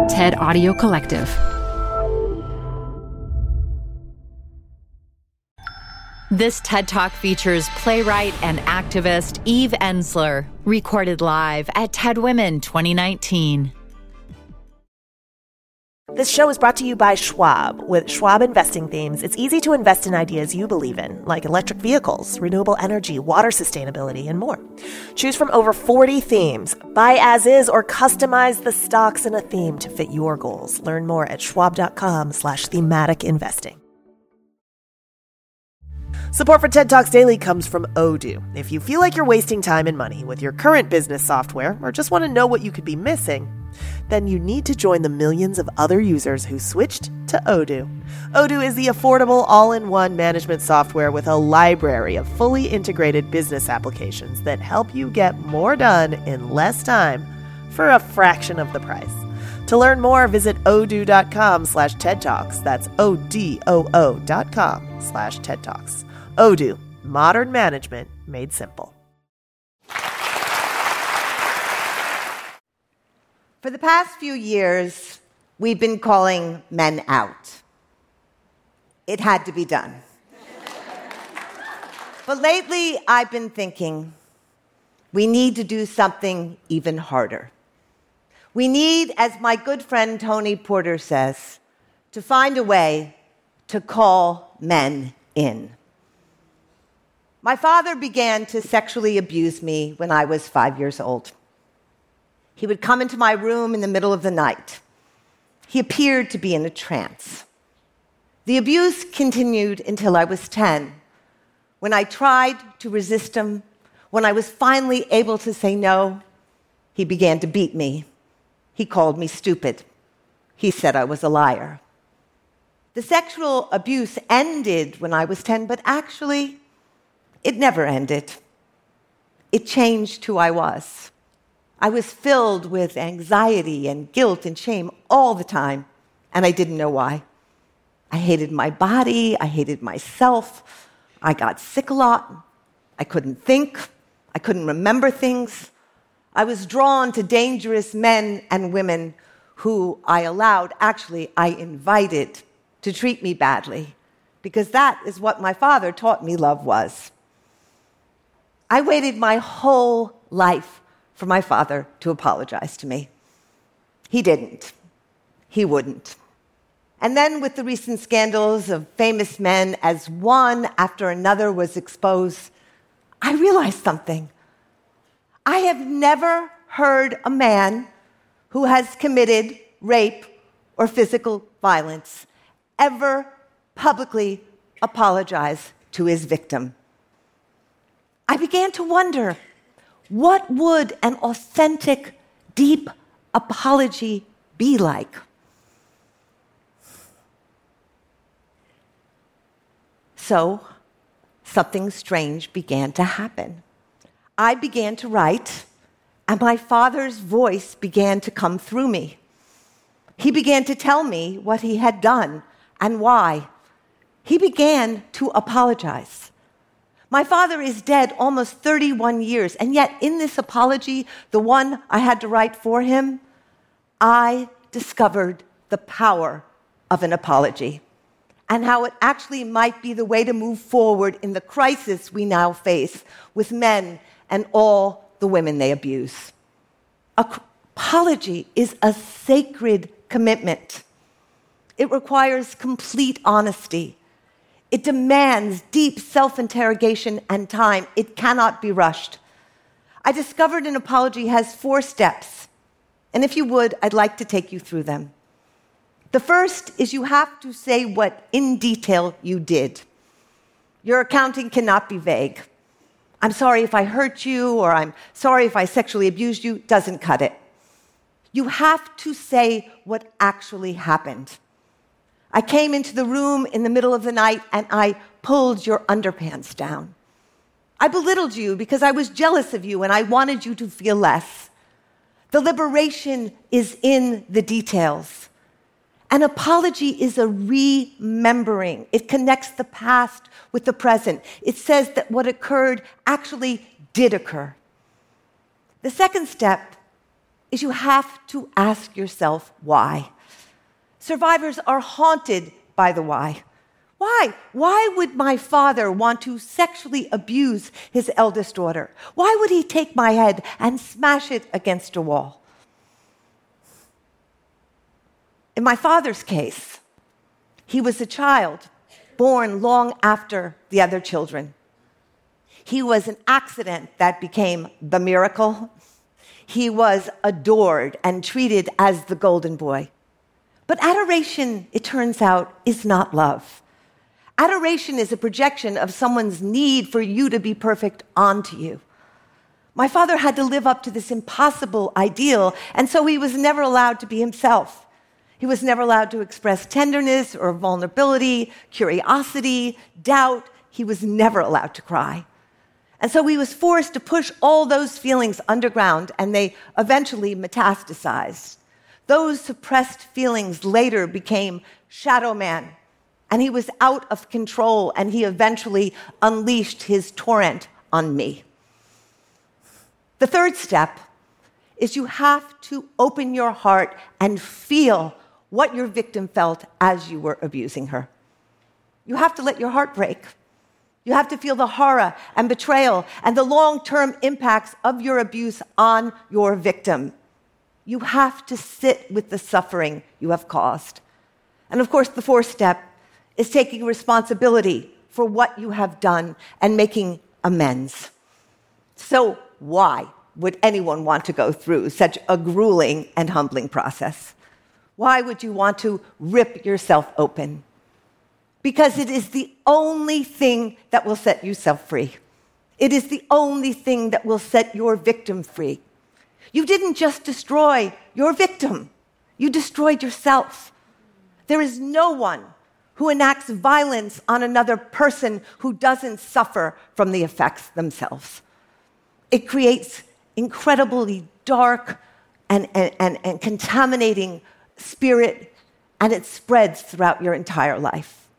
TED Audio Collective. This TED Talk features playwright and activist Eve Ensler, recorded live at TED Women 2019. This show is brought to you by Schwab. With Schwab investing themes, it's easy to invest in ideas you believe in, like electric vehicles, renewable energy, water sustainability, and more. Choose from over 40 themes. Buy as is or customize the stocks in a theme to fit your goals. Learn more at schwab.com/thematic investing. Support for TED Talks Daily comes from Odoo. If you feel like you're wasting time and money with your current business software or just want to know what you could be missing, then you need to join the millions of other users who switched to Odoo. Odoo is the affordable all-in-one management software with a library of fully integrated business applications that help you get more done in less time for a fraction of the price. To learn more, visit odoo.com/TED Talks. That's ODOO.com/TED Talks. Odoo, modern management made simple. For the past few years, we've been calling men out. It had to be done. But lately, I've been thinking, we need to do something even harder. We need, as my good friend Tony Porter says, to find a way to call men in. My father began to sexually abuse me when I was 5 years old. He would come into my room in the middle of the night. He appeared to be in a trance. The abuse continued until I was 10, when I tried to resist him. When I was finally able to say no, he began to beat me. He called me stupid. He said I was a liar. The sexual abuse ended when I was 10, but actually, it never ended. It changed who I was. I was filled with anxiety and guilt and shame all the time, and I didn't know why. I hated my body. I hated myself. I got sick a lot. I couldn't think. I couldn't remember things. I was drawn to dangerous men and women who I invited to treat me badly, because that is what my father taught me love was. I waited my whole life for my father to apologize to me. He didn't. He wouldn't. And then with the recent scandals of famous men, as one after another was exposed, I realized something. I have never heard a man who has committed rape or physical violence ever publicly apologize to his victim. I began to wonder, what would an authentic, deep apology be like? So, something strange began to happen. I began to write, and my father's voice began to come through me. He began to tell me what he had done and why. He began to apologize. My father is dead almost 31 years, and yet in this apology, the one I had to write for him, I discovered the power of an apology and how it actually might be the way to move forward in the crisis we now face with men and all the women they abuse. Apology is a sacred commitment. It requires complete honesty. It demands deep self-interrogation and time. It cannot be rushed. I discovered an apology has 4 steps, and if you would, I'd like to take you through them. The first is you have to say what in detail you did. Your accounting cannot be vague. I'm sorry if I hurt you, or I'm sorry if I sexually abused you, doesn't cut it. You have to say what actually happened. I came into the room in the middle of the night and I pulled your underpants down. I belittled you because I was jealous of you and I wanted you to feel less. The liberation is in the details. An apology is a remembering. It connects the past with the present. It says that what occurred actually did occur. The second step is you have to ask yourself why. Survivors are haunted by the why. Why? Why would my father want to sexually abuse his eldest daughter? Why would he take my head and smash it against a wall? In my father's case, he was a child born long after the other children. He was an accident that became the miracle. He was adored and treated as the golden boy. But adoration, it turns out, is not love. Adoration is a projection of someone's need for you to be perfect onto you. My father had to live up to this impossible ideal, and so he was never allowed to be himself. He was never allowed to express tenderness or vulnerability, curiosity, doubt. He was never allowed to cry. And so he was forced to push all those feelings underground, and they eventually metastasized. Those suppressed feelings later became Shadow Man, and he was out of control, and he eventually unleashed his torrent on me. The third step is you have to open your heart and feel what your victim felt as you were abusing her. You have to let your heart break. You have to feel the horror and betrayal and the long-term impacts of your abuse on your victim. You have to sit with the suffering you have caused. And of course, the fourth step is taking responsibility for what you have done and making amends. So why would anyone want to go through such a grueling and humbling process? Why would you want to rip yourself open? Because it is the only thing that will set yourself free. It is the only thing that will set your victim free. You didn't just destroy your victim, you destroyed yourself. There is no one who enacts violence on another person who doesn't suffer from the effects themselves. It creates incredibly dark and contaminating spirit, and it spreads throughout your entire life.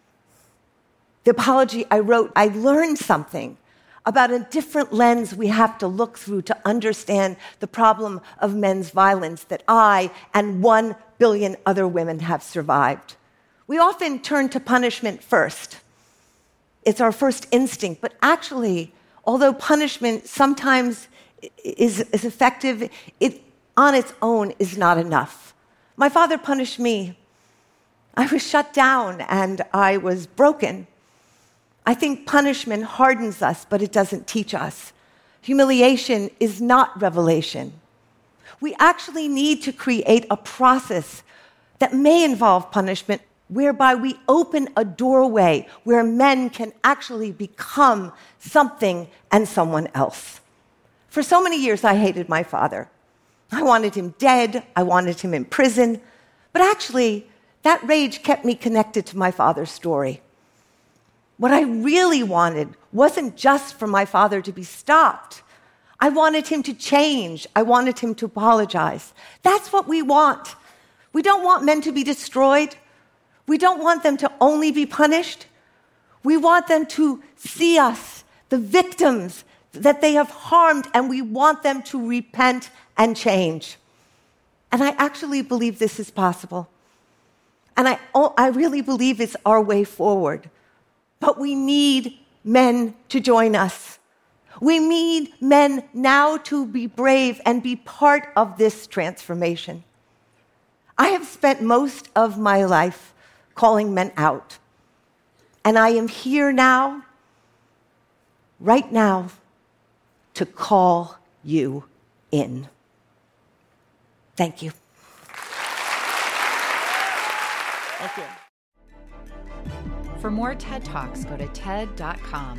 The apology I wrote, I learned something about a different lens we have to look through to understand the problem of men's violence that I and 1 billion other women have survived. We often turn to punishment first. It's our first instinct, but actually, although punishment sometimes is effective, it on its own is not enough. My father punished me. I was shut down and I was broken. I think punishment hardens us, but it doesn't teach us. Humiliation is not revelation. We actually need to create a process that may involve punishment, whereby we open a doorway where men can actually become something and someone else. For so many years, I hated my father. I wanted him dead. I wanted him in prison. But actually, that rage kept me connected to my father's story. What I really wanted wasn't just for my father to be stopped. I wanted him to change. I wanted him to apologize. That's what we want. We don't want men to be destroyed. We don't want them to only be punished. We want them to see us, the victims that they have harmed, and we want them to repent and change. And I actually believe this is possible. And I really believe it's our way forward. But we need men to join us. We need men now to be brave and be part of this transformation. I have spent most of my life calling men out. And I am here now, right now, to call you in. Thank you. Thank you. For more TED Talks, go to TED.com.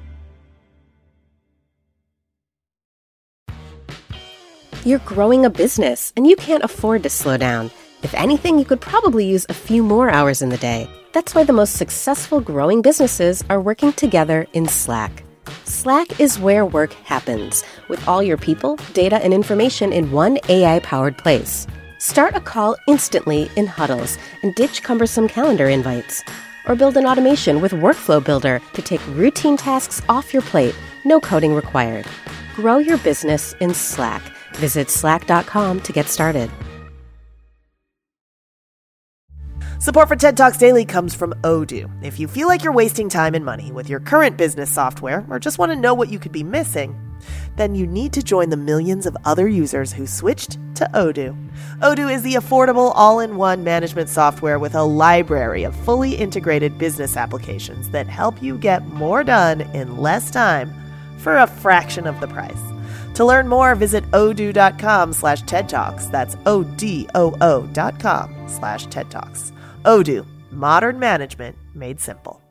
You're growing a business, and you can't afford to slow down. If anything, you could probably use a few more hours in the day. That's why the most successful growing businesses are working together in Slack. Slack is where work happens, with all your people, data, and information in one AI-powered place. Start a call instantly in huddles and ditch cumbersome calendar invites. Or build an automation with Workflow Builder to take routine tasks off your plate, no coding required. Grow your business in Slack. Visit slack.com to get started. Support for TED Talks Daily comes from Odoo. If you feel like you're wasting time and money with your current business software or just want to know what you could be missing, then you need to join the millions of other users who switched to Odoo. Odoo is the affordable all-in-one management software with a library of fully integrated business applications that help you get more done in less time for a fraction of the price. To learn more, visit odoo.com/TED Talks. That's ODOO.com/TED Talks. Odoo, modern management made simple.